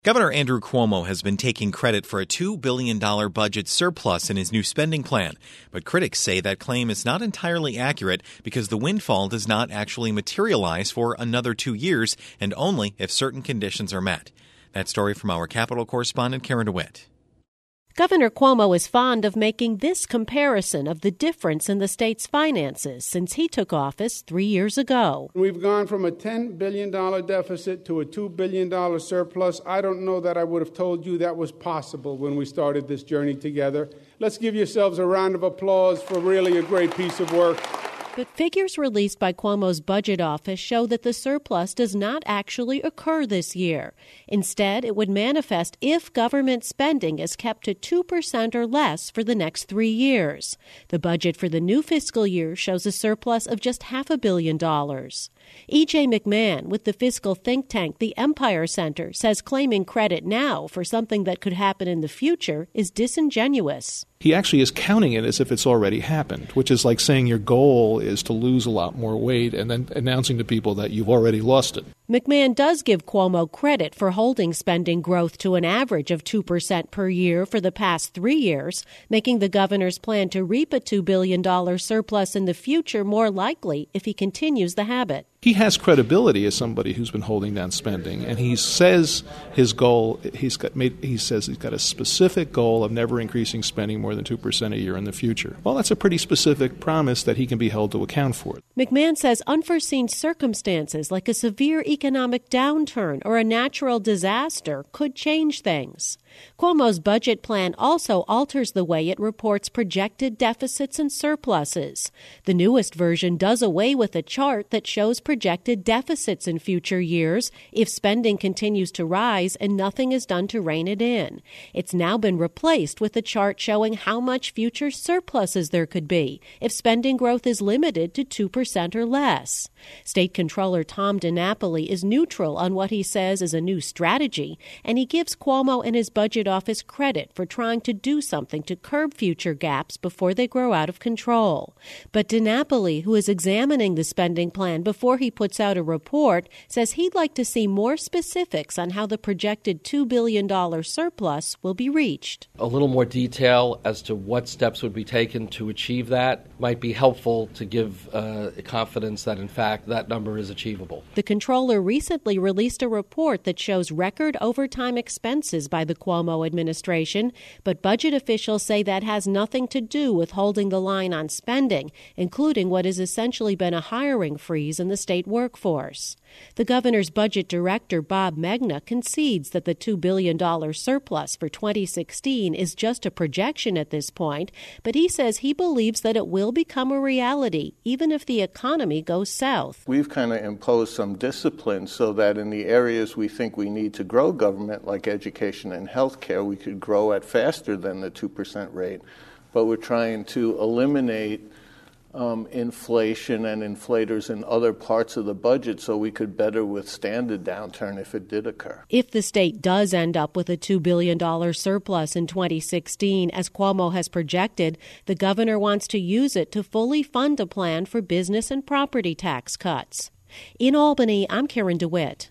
Governor Andrew Cuomo has been taking credit for a $2 billion budget surplus in his new spending plan. But critics say that claim is not entirely accurate because the windfall does not actually materialize for another 2 years and only if certain conditions are met. That story from our Capitol correspondent Karen DeWitt. Governor Cuomo is fond of making this comparison of the difference in the state's finances since he took office 3 years ago. We've gone from a $10 billion deficit to a $2 billion surplus. I don't know that I would have told you that was possible when we started this journey together. Let's give yourselves a round of applause for really a great piece of work. But figures released by Cuomo's budget office show that the surplus does not actually occur this year. Instead, it would manifest if government spending is kept to 2% or less for the next 3 years. The budget for the new fiscal year shows a surplus of just $500 million. E.J. McMahon with the fiscal think tank the Empire Center says claiming credit now for something that could happen in the future is disingenuous. He actually is counting it as if it's already happened, which is like saying your goal is to lose a lot more weight and then announcing to people that you've already lost it. McMahon does give Cuomo credit for holding spending growth to an average of 2% per year for the past 3 years, making the governor's plan to reap a $2 billion surplus in the future more likely if he continues the habit. He has credibility as somebody who's been holding down spending, and he says his goal, he says he's got a specific goal of never increasing spending more than 2% a year in the future. Well, that's a pretty specific promise that he can be held to account for. McMahon says unforeseen circumstances like a severe economic downturn or a natural disaster could change things. Cuomo's budget plan also alters the way it reports projected deficits and surpluses. The newest version does away with a chart that shows projected deficits in future years if spending continues to rise and nothing is done to rein it in. It's now been replaced with a chart showing how much future surpluses there could be if spending growth is limited to 2% or less. State Controller Tom DiNapoli is neutral on what he says is a new strategy, and he gives Cuomo and his budget office credit for trying to do something to curb future gaps before they grow out of control. But DiNapoli, who is examining the spending plan before he puts out a report, says he'd like to see more specifics on how the projected $2 billion surplus will be reached. A little more detail as to what steps would be taken to achieve that might be helpful to give confidence that, in fact, that number is achievable. The controller recently released a report that shows record overtime expenses by the Cuomo administration, but budget officials say that has nothing to do with holding the line on spending, including what has essentially been a hiring freeze in the state workforce. The governor's budget director, Bob Megna, concedes that the $2 billion surplus for 2016 is just a projection at this point, but he says he believes that it will become a reality, even if the economy goes south. We've kind of imposed some discipline so that in the areas we think we need to grow government, like education and health care, we could grow at faster than the 2% rate. But we're trying to eliminate inflation and inflators in other parts of the budget so we could better withstand a downturn if it did occur. If the state does end up with a $2 billion surplus in 2016, as Cuomo has projected, the governor wants to use it to fully fund a plan for business and property tax cuts. In Albany, I'm Karen DeWitt.